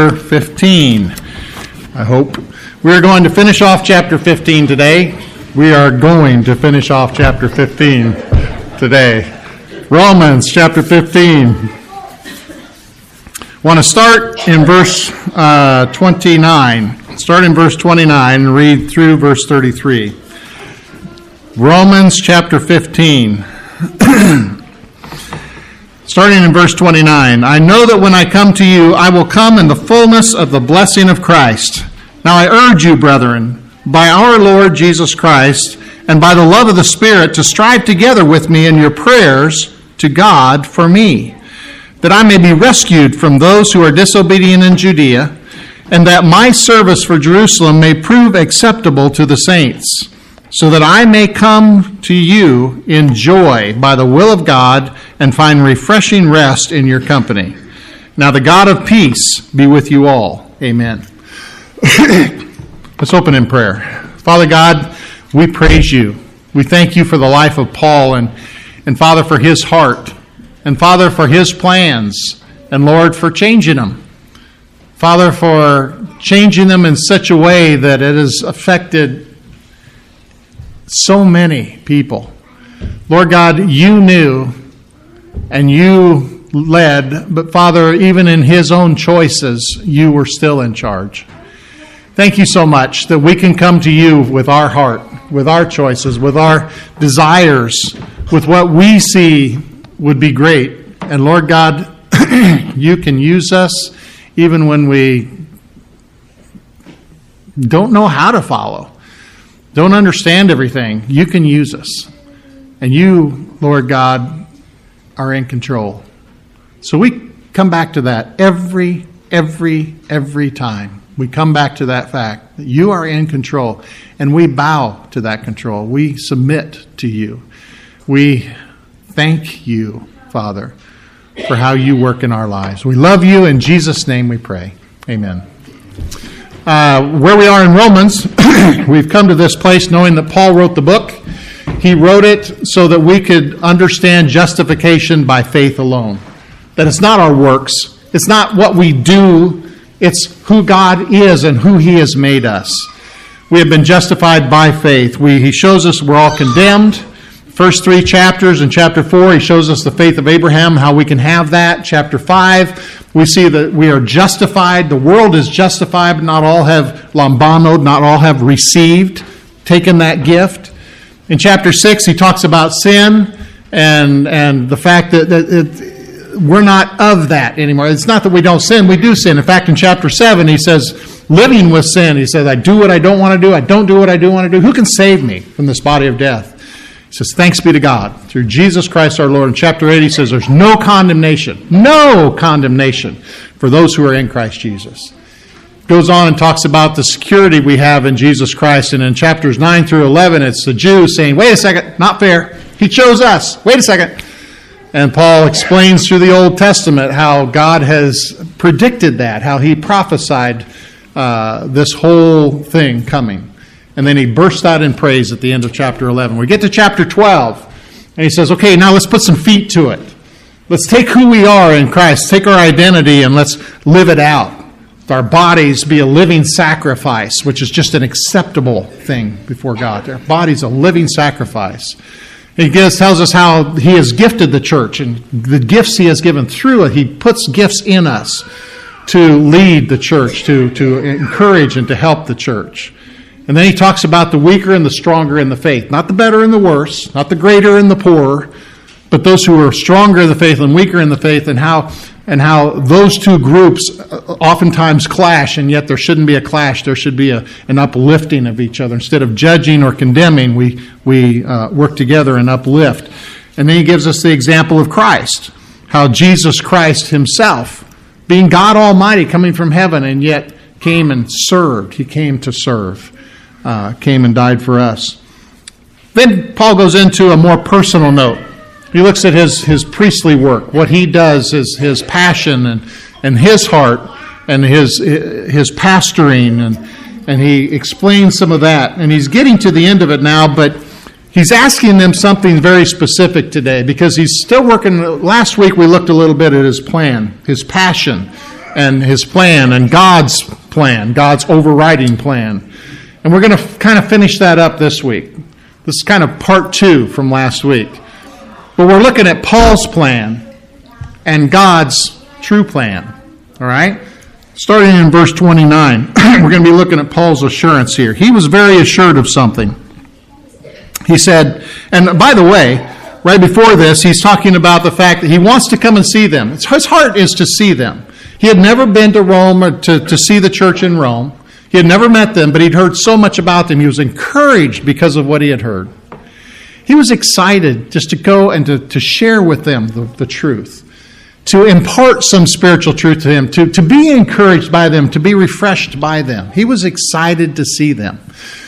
chapter 15. I hope. We are going to finish off chapter 15 today. We are going to finish off chapter 15 today. Romans chapter 15. I want to start in verse 29. Start in verse 29 and read through verse 33. Romans chapter 15. Starting in verse 29. I know that when I come to you, I will come in the fullness of the blessing of Christ. Now I urge you, brethren, by our Lord Jesus Christ, and by the love of the Spirit, to strive together with me in your prayers to God for me, that I may be rescued from those who are disobedient in Judea, and that my service for Jerusalem may prove acceptable to the saints, so that I may come to you in joy by the will of God and find refreshing rest in your company. Now the God of peace be with you all. Amen. Let's open in prayer. Father God, we praise you. We thank you for the life of Paul and Father, for his heart, and Father, for his plans, and Lord, for changing them. Father, for changing them in such a way that it has affected so many people. Lord God, you knew and you led, but Father, even in his own choices, you were still in charge. Thank you so much that we can come to you with our heart, with our choices, with our desires, with what we see would be great. And Lord God, you can use us even when we don't know how to follow, don't understand everything. You can use us. And you, Lord God, are in control. So we come back to that every time. We come back to that fact that you are in control, and we bow to that control. We submit to you. We thank you, Father, for how you work in our lives. We love you. In Jesus' name we pray. Amen. Where we are in Romans, we've come to this place knowing that Paul wrote the book. He wrote it so that we could understand justification by faith alone. That it's not our works. It's not what we do. It's who God is and who he has made us. We have been justified by faith. He shows us we're all condemned. First 3 chapters. In chapter 4, he shows us the faith of Abraham, how we can have that. Chapter 5, we see that we are justified. The world is justified, but not all have lambanoed, not all have received, taken that gift. In chapter 6, he talks about sin and the fact that we're not of that anymore. It's not that we don't sin, we do sin. In fact, in chapter 7, he says, living with sin, he says, I do what I don't want to do, I don't do what I do want to do. Who can save me from this body of death? He says, thanks be to God, through Jesus Christ our Lord. In chapter 8, he says, there's no condemnation for those who are in Christ Jesus. Goes on and talks about the security we have in Jesus Christ. And in chapters 9 through 11, it's the Jews saying, wait a second, not fair. He chose us. Wait a second. And Paul explains through the Old Testament how God has predicted that, how he prophesied this whole thing coming. And then he bursts out in praise at the end of chapter 11. We get to chapter 12, and he says, okay, now let's put some feet to it. Let's take who we are in Christ, take our identity, and let's live it out. Our bodies be a living sacrifice, which is just an acceptable thing before God. Our body's a living sacrifice. He tells us how he has gifted the church, and the gifts he has given through it. He puts gifts in us to lead the church, to encourage and to help the church. And then he talks about the weaker and the stronger in the faith. Not the better and the worse, not the greater and the poorer, but those who are stronger in the faith and weaker in the faith, and how those two groups oftentimes clash, and yet there shouldn't be a clash. There should be an uplifting of each other. Instead of judging or condemning, we work together and uplift. And then he gives us the example of Christ, how Jesus Christ himself, being God Almighty, coming from heaven, and yet came and served. He came to serve, came and died for us. Then Paul goes into a more personal note. He looks at his priestly work, what he does, his passion and his heart and his pastoring, and he explains some of that. And he's getting to the end of it now, but he's asking them something very specific today because he's still working. Last week we looked a little bit at his plan, his passion, and his plan and God's plan, God's overriding plan. And we're going to kind of finish that up this week. This is kind of part 2 from last week. But we're looking at Paul's plan and God's true plan. All right? Starting in verse 29, we're going to be looking at Paul's assurance here. He was very assured of something. He said, and by the way, right before this, he's talking about the fact that he wants to come and see them. His heart is to see them. He had never been to Rome or to see the church in Rome. He had never met them, but he'd heard so much about them. He was encouraged because of what he had heard. He was excited just to go and to share with them the truth, to impart some spiritual truth to them, to be encouraged by them, to be refreshed by them. He was excited to see them.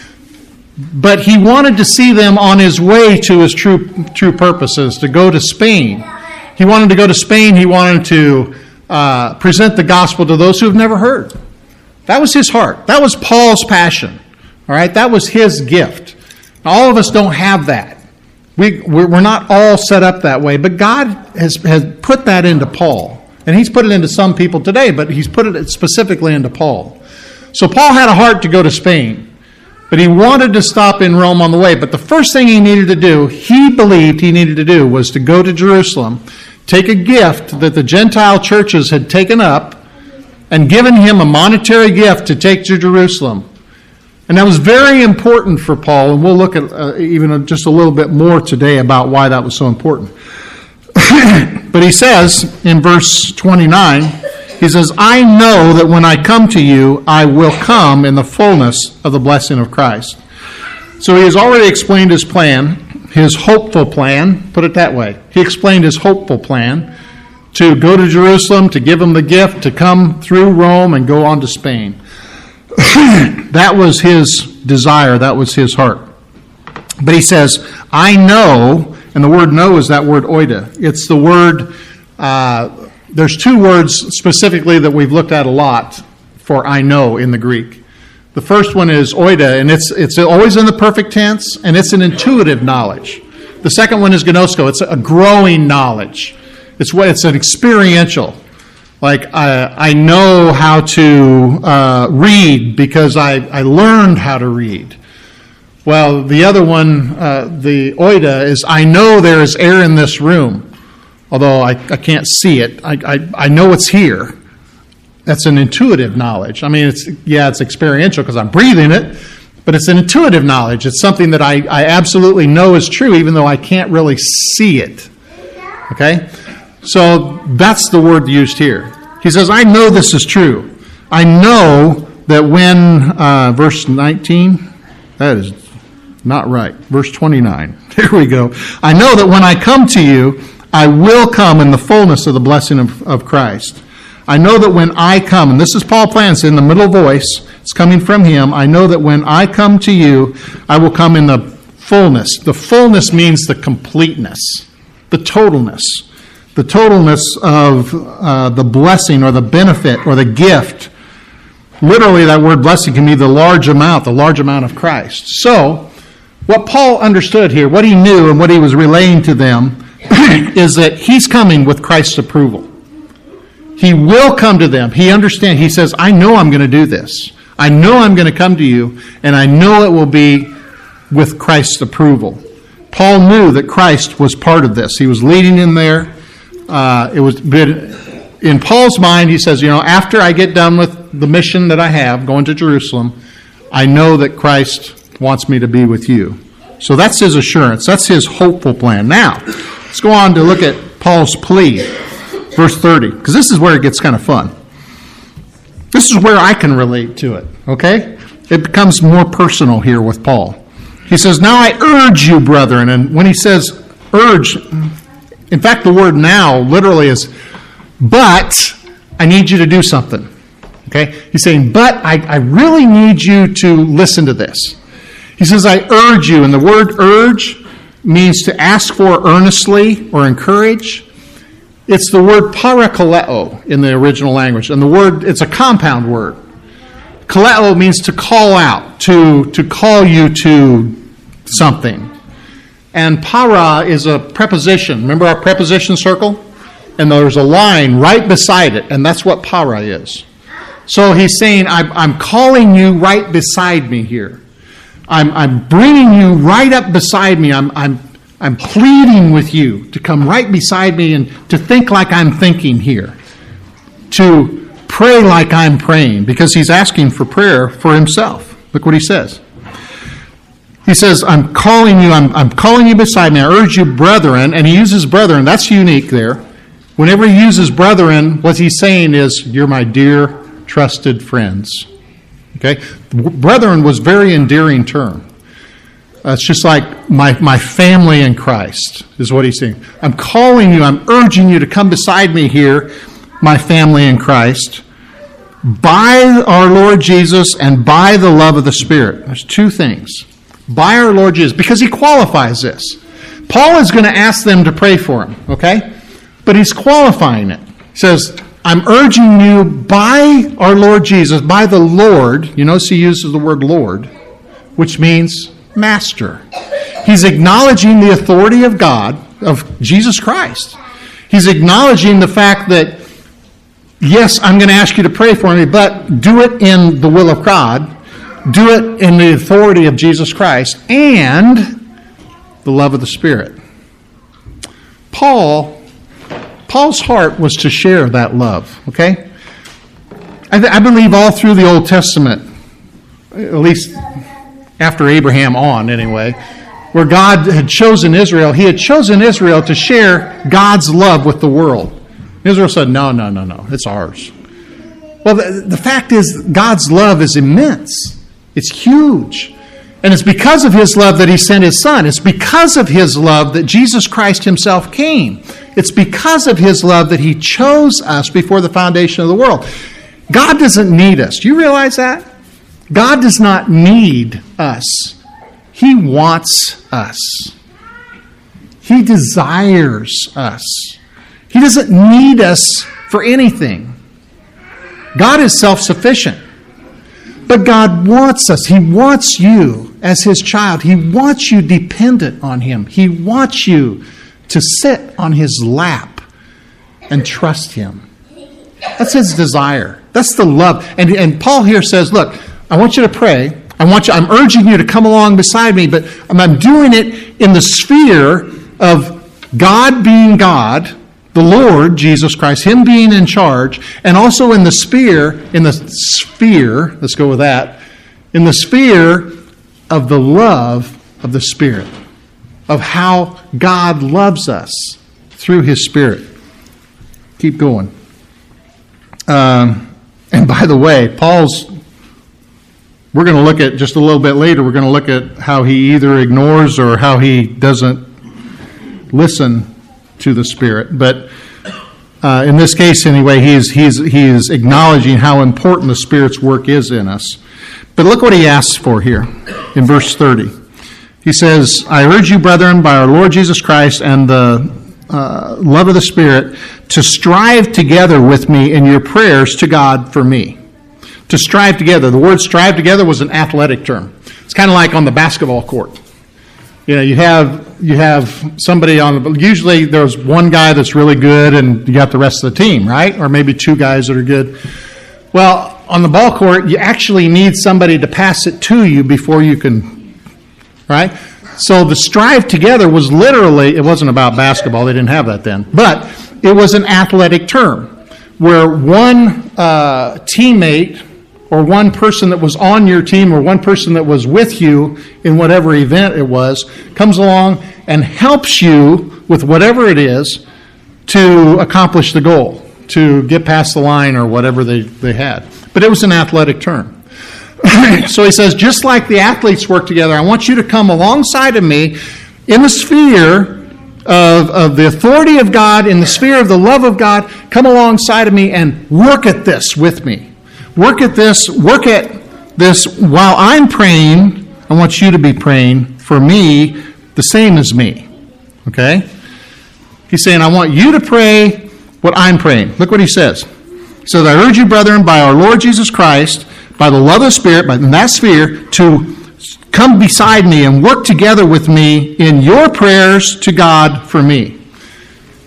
But he wanted to see them on his way to his true purposes, to go to Spain. He wanted to go to Spain. He wanted to present the gospel to those who have never heard. That was his heart. That was Paul's passion. All right, that was his gift. Now, all of us don't have that. We're not all set up that way, but God has put that into Paul. And he's put it into some people today, but he's put it specifically into Paul. So Paul had a heart to go to Spain, but he wanted to stop in Rome on the way. But the first thing he needed to do, he believed he needed to do, was to go to Jerusalem, take a gift that the Gentile churches had taken up, and given him a monetary gift to take to Jerusalem. And that was very important for Paul, and we'll look at even just a little bit more today about why that was so important. But he says in verse 29, he says, I know that when I come to you, I will come in the fullness of the blessing of Christ. So he has already explained his plan, his hopeful plan, put it that way. He explained his hopeful plan to go to Jerusalem, to give him the gift, to come through Rome and go on to Spain. That was his desire. That was his heart. But he says, I know, and the word know is that word oida. It's the word, there's 2 words specifically that we've looked at a lot for I know in the Greek. The first one is oida, and it's always in the perfect tense, and it's an intuitive knowledge. The second one is gnosko. It's a growing knowledge. It's an experiential. Like, I know how to read because I learned how to read. Well, the other one, the oida, is I know there is air in this room, although I can't see it. I know it's here. That's an intuitive knowledge. I mean, it's experiential because I'm breathing it, but it's an intuitive knowledge. It's something that I absolutely know is true, even though I can't really see it. Okay? So that's the word used here. He says, I know this is true. I know that when, verse 19, that is not right. Verse 29, here we go. I know that when I come to you, I will come in the fullness of the blessing of Christ. I know that when I come, and this is Paul Plants in the middle voice, it's coming from him. I know that when I come to you, I will come in the fullness. The fullness means the completeness, the totalness. The totalness of the blessing or the benefit or the gift. Literally, that word blessing can be the large amount of Christ. So, what Paul understood here, what he knew and what he was relaying to them, is that he's coming with Christ's approval. He will come to them. He understands. He says, I know I'm going to do this. I know I'm going to come to you, and I know it will be with Christ's approval. Paul knew that Christ was part of this. He was leading in there. It was in Paul's mind. He says, after I get done with the mission that I have, going to Jerusalem, I know that Christ wants me to be with you. So that's his assurance. That's his hopeful plan. Now, let's go on to look at Paul's plea, verse 30, because this is where it gets kind of fun. This is where I can relate to it, okay? It becomes more personal here with Paul. He says, now I urge you, brethren. And when he says urge, in fact, the word now literally is, but I need you to do something. Okay? He's saying, but I really need you to listen to this. He says, I urge you. And the word urge means to ask for earnestly or encourage. It's the word parakaleo in the original language. And the word, it's a compound word. Kaleo means to call out, to call you to something. And para is a preposition. Remember our preposition circle? and there's a line right beside it, and that's what para is. So he's saying, I'm calling you right beside me here. I'm bringing you right up beside me. I'm pleading with you to come right beside me and to think like I'm thinking here, to pray like I'm praying, because he's asking for prayer for himself. Look what he says. He says, I'm calling you beside me. I urge you, brethren, and he uses brethren. That's unique there. Whenever he uses brethren, what he's saying is, you're my dear, trusted friends. Okay? Brethren was a very endearing term. It's just like my family in Christ is what he's saying. I'm calling you, I'm urging you to come beside me here, my family in Christ, by our Lord Jesus and by the love of the Spirit. There's two things. By our Lord Jesus, because he qualifies this. Paul is going to ask them to pray for him, okay? But he's qualifying it. He says, I'm urging you by our Lord Jesus, by the Lord. You notice he uses the word Lord, which means master. He's acknowledging the authority of God, of Jesus Christ. He's acknowledging the fact that, yes, I'm going to ask you to pray for me, but do it in the will of God. Do it in the authority of Jesus Christ and the love of the Spirit. Paul's heart was to share that love, okay? I believe all through the Old Testament, at least after Abraham on anyway, where God had chosen Israel, he had chosen Israel to share God's love with the world. Israel said, no, it's ours. Well, the fact is, God's love is immense. It's huge. And it's because of his love that he sent his Son. It's because of his love that Jesus Christ himself came. It's because of his love that he chose us before the foundation of the world. God doesn't need us. Do you realize that? God does not need us. He wants us. He desires us. He doesn't need us for anything. God is self-sufficient. But God wants us. He wants you as his child. He wants you dependent on him. He wants you to sit on his lap and trust him. That's his desire. That's the love. And Paul here says, look, I want you to pray. I'm urging you to come along beside me, but I'm doing it in the sphere of God being God, the Lord, Jesus Christ, him being in charge, and also in the sphere, let's go with that, in the sphere of the love of the Spirit, of how God loves us through his Spirit. Keep going. And by the way, we're going to look at, just a little bit later, we're going to look at how he either ignores or how he doesn't listen to the Spirit. But in this case, anyway, he is acknowledging how important the Spirit's work is in us. But look what he asks for here in verse 30. He says, I urge you, brethren, by our Lord Jesus Christ and the love of the Spirit, to strive together with me in your prayers to God for me. To strive together. The word strive together was an athletic term. It's kind of like on the basketball court. You know, you have somebody usually there's one guy that's really good and you got the rest of the team, right? Or maybe two guys that are good. Well, on the ball court, you actually need somebody to pass it to you before you can, right? So the strive together was literally, it wasn't about basketball, they didn't have that then, but it was an athletic term where one teammate or one person that was on your team or one person that was with you in whatever event it was, comes along and helps you with whatever it is to accomplish the goal, to get past the line or whatever they had. But it was an athletic term. So he says, just like the athletes work together, I want you to come alongside of me in the sphere of the authority of God, in the sphere of the love of God. Come alongside of me and work at this with me. Work at this while I'm praying. I want you to be praying for me the same as me. Okay? He's saying, I want you to pray what I'm praying. Look what he says. He says, I urge you, brethren, by our Lord Jesus Christ, by the love of the Spirit, in that sphere, to come beside me and work together with me in your prayers to God for me.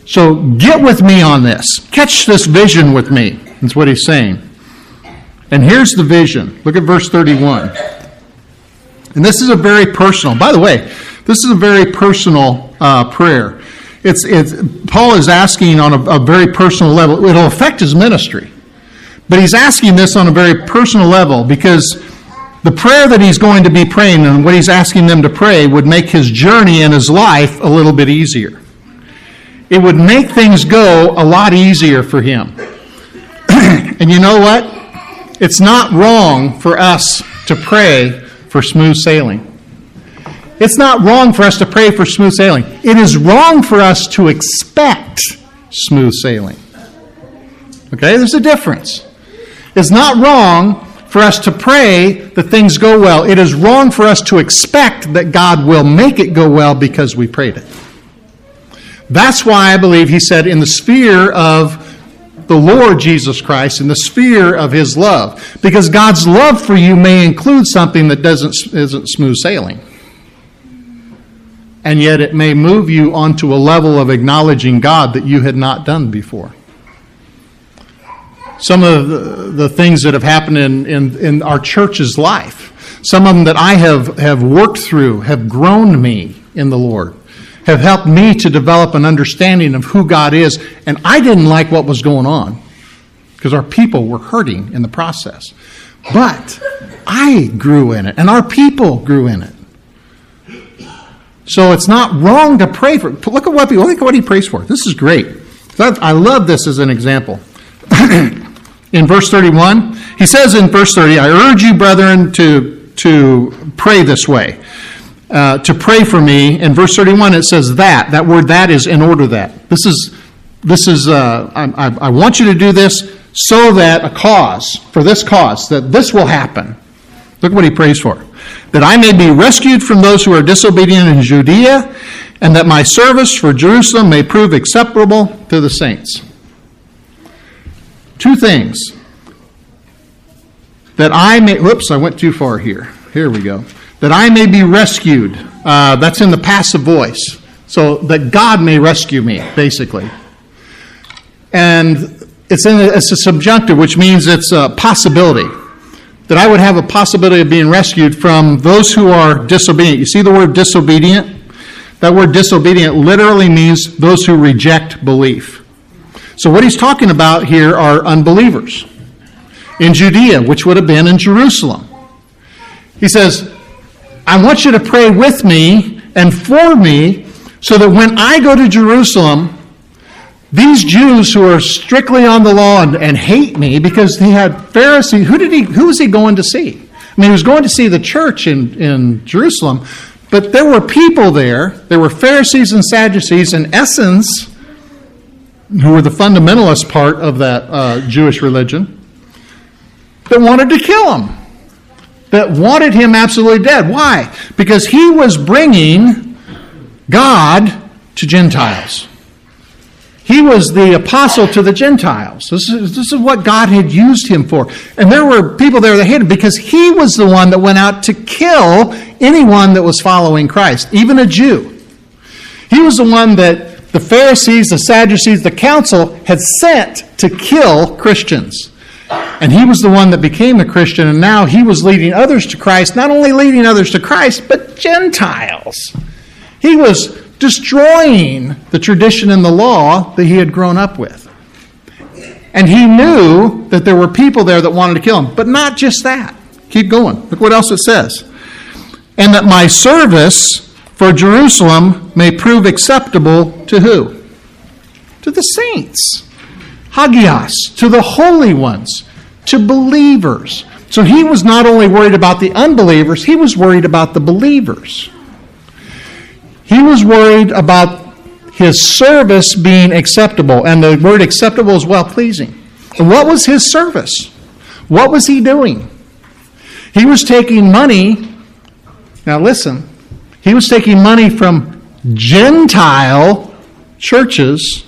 So get with me on this. Catch this vision with me. That's what he's saying. And here's the vision. Look at verse 31. And this is a very personal, by the way, this is a very personal prayer. Paul is asking on a very personal level. It'll affect his ministry. But he's asking this on a very personal level because the prayer that he's going to be praying and what he's asking them to pray would make his journey in his life a little bit easier. It would make things go a lot easier for him. And you know what? It's not wrong for us to pray for smooth sailing. It's not wrong for us to pray for smooth sailing. It is wrong for us to expect smooth sailing. Okay, there's a difference. It's not wrong for us to pray that things go well. It is wrong for us to expect that God will make it go well because we prayed it. That's why I believe he said in the sphere of the Lord Jesus Christ, in the sphere of his love. Because God's love for you may include something that isn't smooth sailing. And yet it may move you onto a level of acknowledging God that you had not done before. Some of the things that have happened in our church's life, some of them that I have worked through, have grown me in the Lord, have helped me to develop an understanding of who God is. And I didn't like what was going on because our people were hurting in the process. But I grew in it, and our people grew in it. So it's not wrong to pray for. Look at what he prays for. This is great. I love this as an example. In verse 31, he says in verse 30, I urge you, brethren, to pray this way, to pray for me. In verse 31, it says that word that is in order that. I want you to do this so that for this cause, that this will happen. Look what he prays for. That I may be rescued from those who are disobedient in Judea, and that my service for Jerusalem may prove acceptable to the saints. Two things. That I may, I went too far here. Here we go. That I may be rescued. That's in the passive voice. So that God may rescue me, basically. And it's a subjunctive, which means it's a possibility. That I would have a possibility of being rescued from those who are disobedient. You see the word disobedient? That word disobedient literally means those who reject belief. So what he's talking about here are unbelievers in Judea, which would have been in Jerusalem. He says, I want you to pray with me and for me so that when I go to Jerusalem, these Jews who are strictly on the law and hate me because he had Pharisees, who was he going to see? I mean, he was going to see the church in Jerusalem, but there were people there. There were Pharisees and Sadducees, in essence, who were the fundamentalist part of that Jewish religion, that wanted to kill him, that wanted him absolutely dead. Why? Because he was bringing God to Gentiles. He was the apostle to the Gentiles. This is what God had used him for. And there were people there that hated him because he was the one that went out to kill anyone that was following Christ, even a Jew. He was the one that the Pharisees, the Sadducees, the council had sent to kill Christians. And he was the one that became a Christian, and now he was leading others to Christ, not only leading others to Christ, but Gentiles. He was destroying the tradition and the law that he had grown up with. And he knew that there were people there that wanted to kill him. But not just that. Keep going. Look what else it says. And that my service for Jerusalem may prove acceptable to who? To the saints. Hagios, to the holy ones, to believers. So he was not only worried about the unbelievers, he was worried about the believers. He was worried about his service being acceptable, and the word acceptable is well-pleasing. And what was his service? What was he doing? He was taking money, now listen, he was taking money from Gentile churches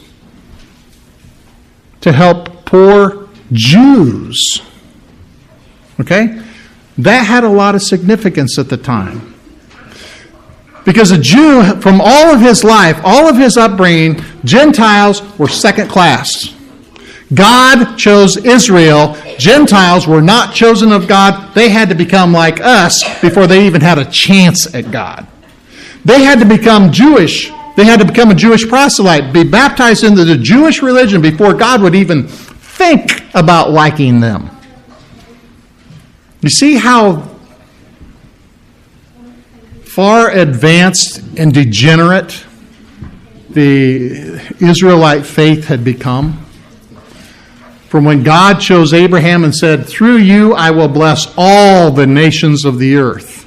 to help poor Jews. Okay? That had a lot of significance at the time. Because a Jew, from all of his life, all of his upbringing, Gentiles were second class. God chose Israel. Gentiles were not chosen of God. They had to become like us before they even had a chance at God. They had to become Jewish. They had to become a Jewish proselyte, be baptized into the Jewish religion before God would even think about liking them. You see how far advanced and degenerate the Israelite faith had become? From when God chose Abraham and said, "Through you I will bless all the nations of the earth."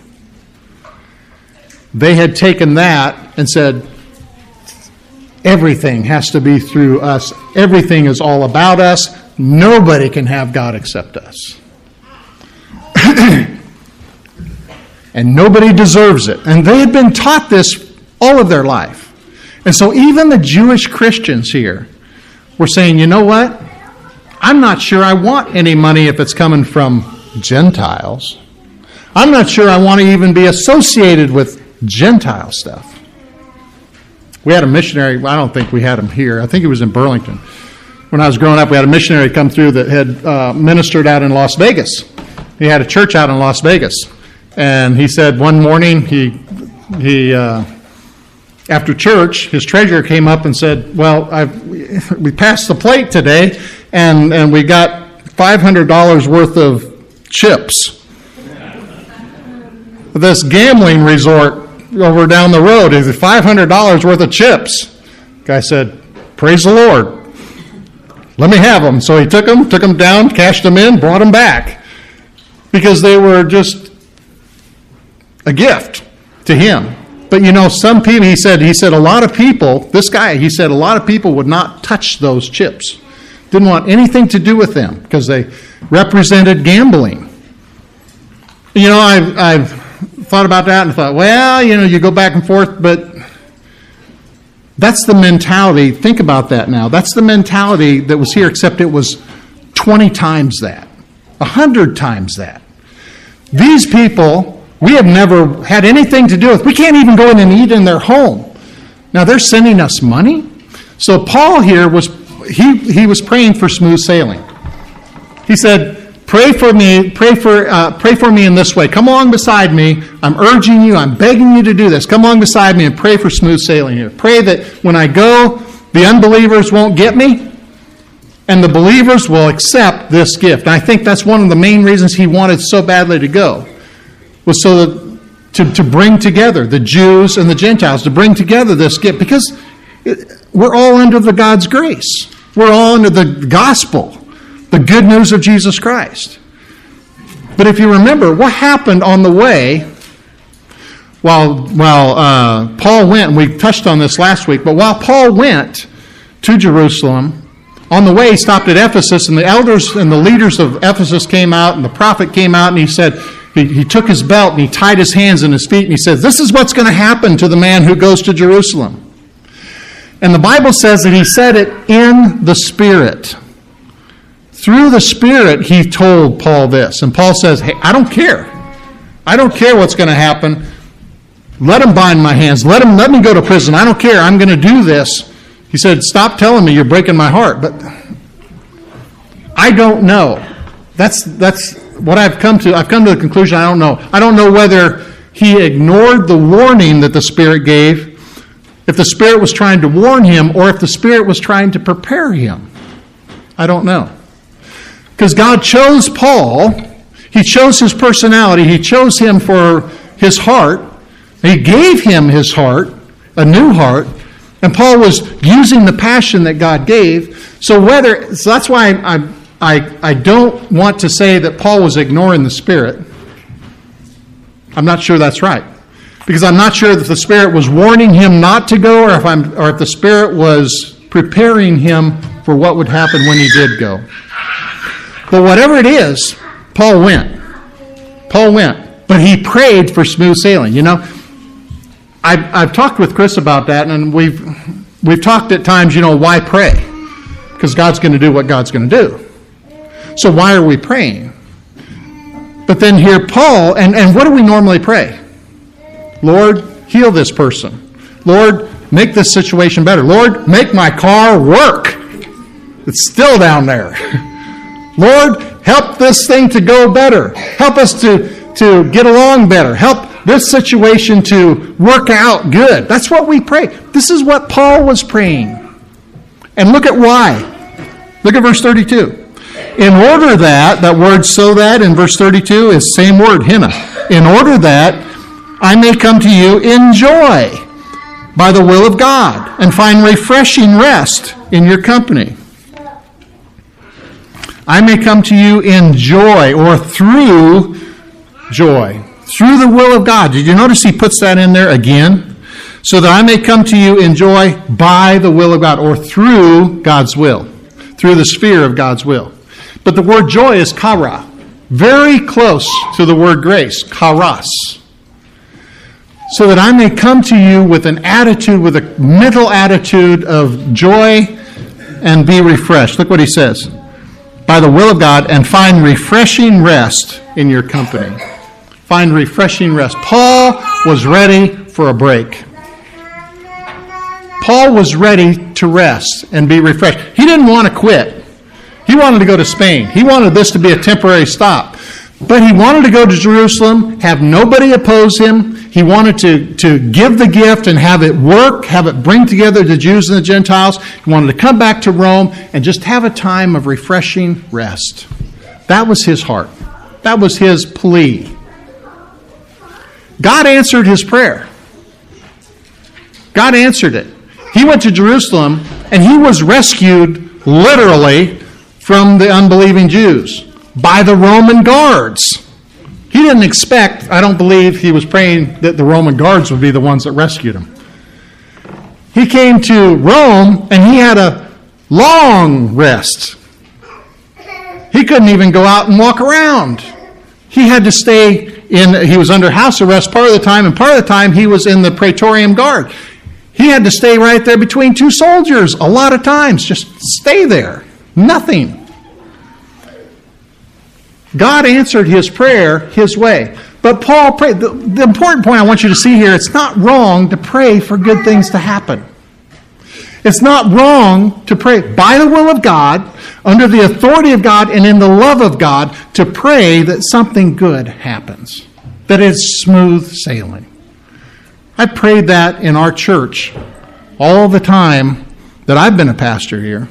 They had taken that and said, everything has to be through us. Everything is all about us. Nobody can have God except us. And nobody deserves it. And they had been taught this all of their life. And so even the Jewish Christians here were saying, you know what? I'm not sure I want any money if it's coming from Gentiles. I'm not sure I want to even be associated with Gentile stuff. We had a missionary, I don't think we had him here. I think he was in Burlington. When I was growing up, we had a missionary come through that had ministered out in Las Vegas. He had a church out in Las Vegas. And he said one morning, he after church, his treasurer came up and said, well, we passed the plate today, and we got $500 worth of chips. This gambling resort over down the road is $500 worth of chips. Guy said, praise the Lord. Let me have them. So he took them down, cashed them in, brought them back. Because they were just a gift to him. But you know, some people, he said a lot of people, this guy, he said a lot of people would not touch those chips. Didn't want anything to do with them because they represented gambling. You know, I've thought about that and thought, well, you know, you go back and forth, but that's the mentality. Think about that now. That's the mentality that was here, except it was 20 times that, 100 times that. These people, we have never had anything to do with. We can't even go in and eat in their home. Now they're sending us money. So Paul here was he was praying for smooth sailing. He said, "Pray for me. Pray for me in this way. Come along beside me. I'm urging you. I'm begging you to do this. Come along beside me and pray for smooth sailing here. Pray that when I go, the unbelievers won't get me, and the believers will accept this gift." And I think that's one of the main reasons he wanted so badly to go. Was so that to bring together the Jews and the Gentiles, to bring together this gift, because we're all under the God's grace. We're all under the gospel, the good news of Jesus Christ. But if you remember, what happened on the way while Paul went, and we touched on this last week, but while Paul went to Jerusalem, on the way he stopped at Ephesus, and the elders and the leaders of Ephesus came out, and the prophet came out, and he said, he took his belt and he tied his hands and his feet and he said, this is what's going to happen to the man who goes to Jerusalem. And the Bible says that he said it in the Spirit. Through the Spirit, he told Paul this. And Paul says, hey, I don't care. I don't care what's going to happen. Let him bind my hands. Let me go to prison. I don't care. I'm going to do this. He said, stop telling me you're breaking my heart. But I don't know. That's what I've come to. I've come to the conclusion I don't know. I don't know whether he ignored the warning that the Spirit gave, if the Spirit was trying to warn him, or if the Spirit was trying to prepare him. I don't know. Because God chose Paul. He chose his personality. He chose him for his heart. He gave him his heart, a new heart. And Paul was using the passion that God gave. So that's why I don't want to say that Paul was ignoring the Spirit. I'm not sure that's right. Because I'm not sure that the Spirit was warning him not to go, or if the Spirit was preparing him for what would happen when he did go. But whatever it is, Paul went. Paul went. But he prayed for smooth sailing. You know, I've talked with Chris about that, and we've talked at times, you know, why pray? Because God's going to do what God's going to do. So why are we praying? But then here Paul, and what do we normally pray? Lord, heal this person. Lord, make this situation better. Lord, make my car work. It's still down there. Lord, help this thing to go better. Help us to get along better. Help this situation to work out good. That's what we pray. This is what Paul was praying. And look at why. Look at verse 32. In order that word so that in verse 32 is same word, hina. In order that I may come to you in joy by the will of God and find refreshing rest in your company. I may come to you in joy or through joy. Through the will of God. Did you notice he puts that in there again? So that I may come to you in joy by the will of God or through God's will. Through the sphere of God's will. But the word joy is kara. Very close to the word grace. Charas. So that I may come to you with an attitude, with a mental attitude of joy and be refreshed. Look what he says. By the will of God and find refreshing rest in your company. Find refreshing rest. Paul was ready for a break. Paul was ready to rest and be refreshed. He didn't want to quit. He wanted to go to Spain. He wanted this to be a temporary stop. But he wanted to go to Jerusalem, have nobody oppose him. He wanted to give the gift and have it work, have it bring together the Jews and the Gentiles. He wanted to come back to Rome and just have a time of refreshing rest. That was his heart. That was his plea. God answered his prayer. God answered it. He went to Jerusalem and he was rescued literally from the unbelieving Jews by the Roman guards. He didn't expect, I don't believe he was praying that the Roman guards would be the ones that rescued him. He came to Rome and he had a long rest. He couldn't even go out and walk around. He had to stay he was under house arrest part of the time, and part of the time he was in the Praetorian Guard. He had to stay right there between two soldiers a lot of times. Just stay there. Nothing. God answered his prayer his way. But Paul prayed. The important point I want you to see here, it's not wrong to pray for good things to happen. It's not wrong to pray by the will of God, under the authority of God, and in the love of God, to pray that something good happens, that it's smooth sailing. I prayed that in our church all the time that I've been a pastor here,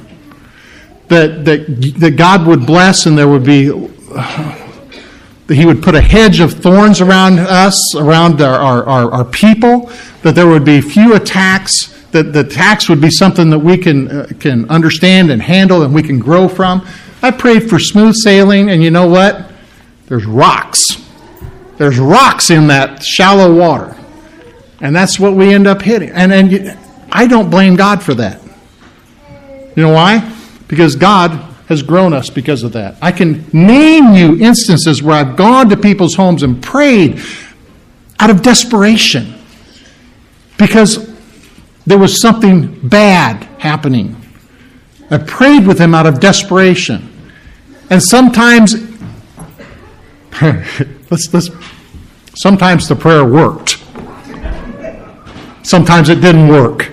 that God would bless and there would be, that he would put a hedge of thorns around us, around our people, that there would be few attacks, that the attacks would be something that we can understand and handle and we can grow from. I prayed for smooth sailing, and you know what? There's rocks. There's rocks in that shallow water. And that's what we end up hitting. And I don't blame God for that. You know why? Because God has grown us because of that. I can name you instances where I've gone to people's homes and prayed out of desperation because there was something bad happening. I prayed with them out of desperation. And sometimes, sometimes the prayer worked. Sometimes it didn't work.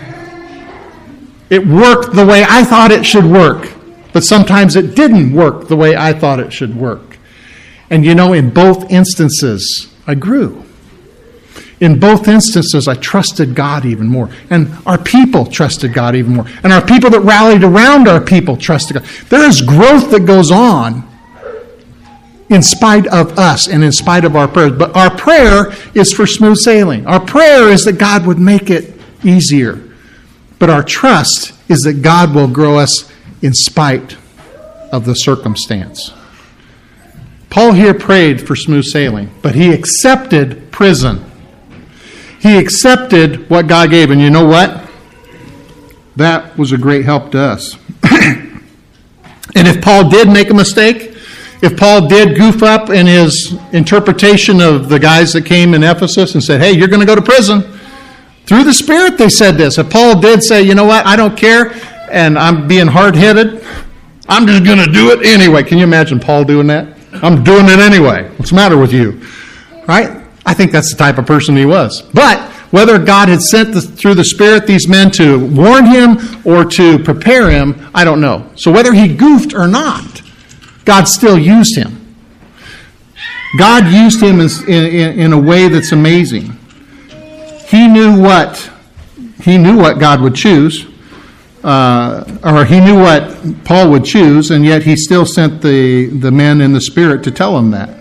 It worked the way I thought it should work, but sometimes it didn't work the way I thought it should work. And you know, in both instances, I grew. In both instances, I trusted God even more. And our people trusted God even more. And our people that rallied around our people trusted God. There is growth that goes on in spite of us and in spite of our prayers. But our prayer is for smooth sailing. Our prayer is that God would make it easier. But our trust is that God will grow us in spite of the circumstance. Paul here prayed for smooth sailing, but he accepted prison. He accepted what God gave. And you know what? That was a great help to us. And if Paul did make a mistake, if Paul did goof up in his interpretation of the guys that came in Ephesus and said, hey, you're going to go to prison. Through the Spirit they said this. If Paul did say, you know what, I don't care, and I'm being hard-headed, I'm just going to do it anyway. Can you imagine Paul doing that? I'm doing it anyway. What's the matter with you? Right? I think that's the type of person he was. But Whether God had sent through the Spirit these men to warn him or to prepare him, I don't know. So whether he goofed or not, God still used him. God used him in a way that's amazing. He knew what God would choose, or he knew what Paul would choose, and yet he still sent the men in the Spirit to tell him that.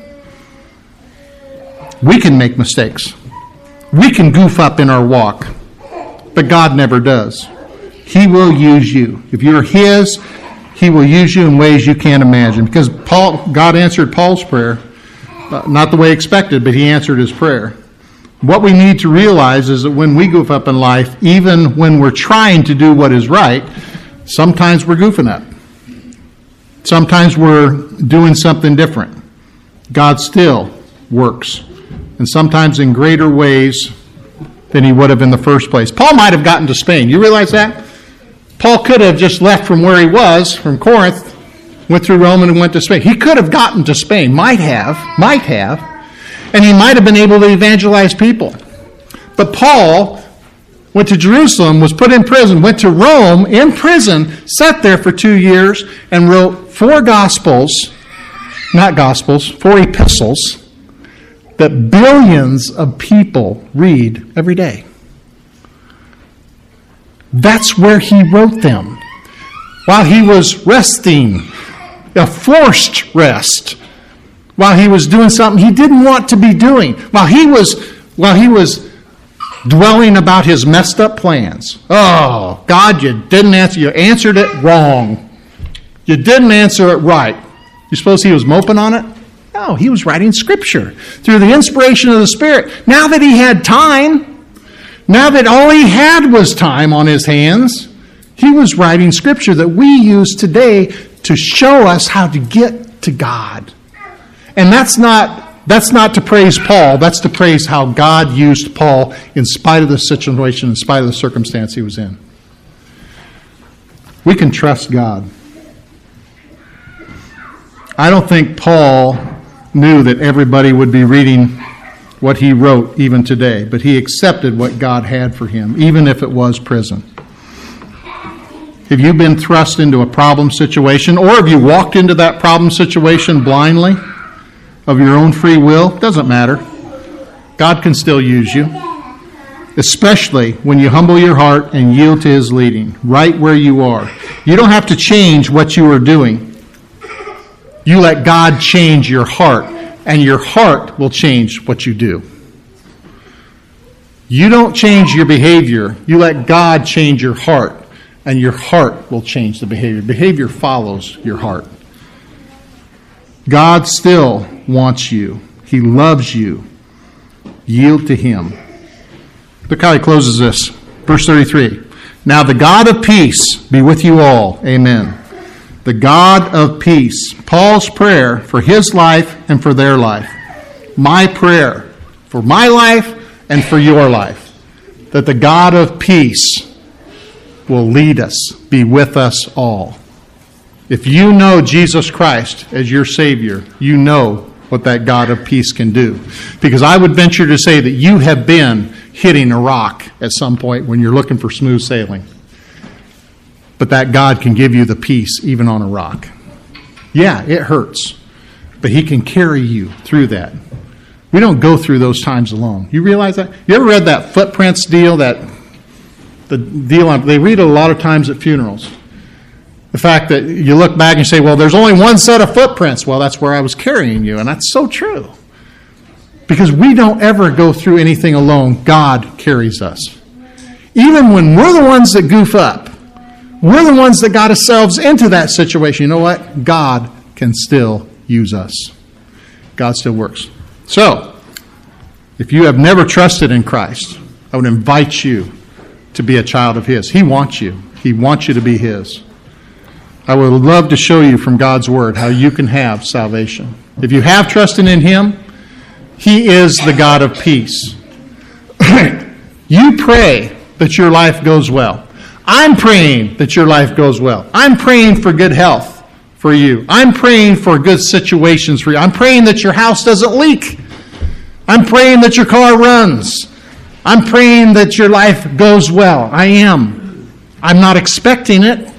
We can make mistakes. We can goof up in our walk, but God never does. He will use you. If you're his, he will use you in ways you can't imagine. Because God answered Paul's prayer, not the way expected, but he answered his prayer. What we need to realize is that when we goof up in life, even when we're trying to do what is right, sometimes we're goofing up. Sometimes we're doing something different. God still works, and sometimes in greater ways than he would have in the first place. Paul might have gotten to Spain. You realize that? Paul could have just left from where he was, from Corinth, went through Rome and went to Spain. He could have gotten to Spain, might have, and he might have been able to evangelize people. But Paul went to Jerusalem, was put in prison, went to Rome in prison, sat there for 2 years, and wrote 4 epistles that billions of people read every day. That's where he wrote them. While he was resting, a forced rest, while he was doing something he didn't want to be doing, while he was dwelling about his messed up plans. Oh, God, you didn't answer. You answered it wrong. You didn't answer it right. You suppose he was moping on it? No, he was writing Scripture through the inspiration of the Spirit. Now that he had time, now that all he had was time on his hands, he was writing Scripture that we use today to show us how to get to God. And that's not to praise Paul. That's to praise how God used Paul in spite of the situation, in spite of the circumstance he was in. We can trust God. I don't think Paul knew that everybody would be reading what he wrote even today, but he accepted what God had for him, even if it was prison. Have you been thrust into a problem situation, or have you walked into that problem situation blindly of your own free will? Doesn't matter. God can still use you, especially when you humble your heart and yield to his leading, right where you are. You don't have to change what you are doing. You let God change your heart, and your heart will change what you do. You don't change your behavior. You let God change your heart, and your heart will change the behavior. Behavior follows your heart. God still wants you. He loves you. Yield to him. Look how he closes this. Verse 33. Now the God of peace be with you all. Amen. The God of peace. Paul's prayer for his life and for their life. My prayer for my life and for your life. That the God of peace will lead us, be with us all. If you know Jesus Christ as your Savior, you know what that God of peace can do. Because I would venture to say that you have been hitting a rock at some point when you're looking for smooth sailing. But that God can give you the peace even on a rock. Yeah, it hurts, but he can carry you through that. We don't go through those times alone. You realize that? You ever read that footprints deal? They read it a lot of times at funerals. The fact that you look back and say, well, there's only one set of footprints. Well, that's where I was carrying you. And that's so true. Because we don't ever go through anything alone. God carries us. Even when we're the ones that goof up, we're the ones that got ourselves into that situation. You know what? God can still use us. God still works. So, if you have never trusted in Christ, I would invite you to be a child of his. He wants you. He wants you to be his. I would love to show you from God's word how you can have salvation. If you have trusted in him, he is the God of peace. You pray that your life goes well. I'm praying that your life goes well. I'm praying for good health for you. I'm praying for good situations for you. I'm praying that your house doesn't leak. I'm praying that your car runs. I'm praying that your life goes well. I am. I'm not expecting it.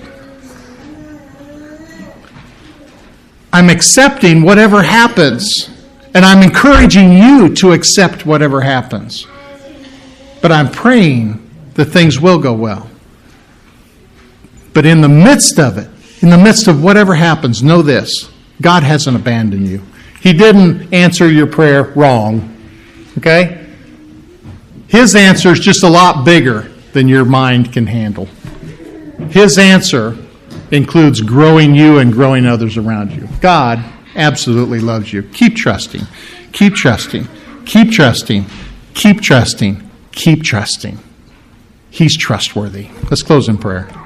I'm accepting whatever happens. And I'm encouraging you to accept whatever happens. But I'm praying that things will go well. But in the midst of it, in the midst of whatever happens, know this. God hasn't abandoned you. He didn't answer your prayer wrong. Okay? His answer is just a lot bigger than your mind can handle. His answer includes growing you and growing others around you. God absolutely loves you. Keep trusting. Keep trusting. Keep trusting. Keep trusting. Keep trusting. He's trustworthy. Let's close in prayer.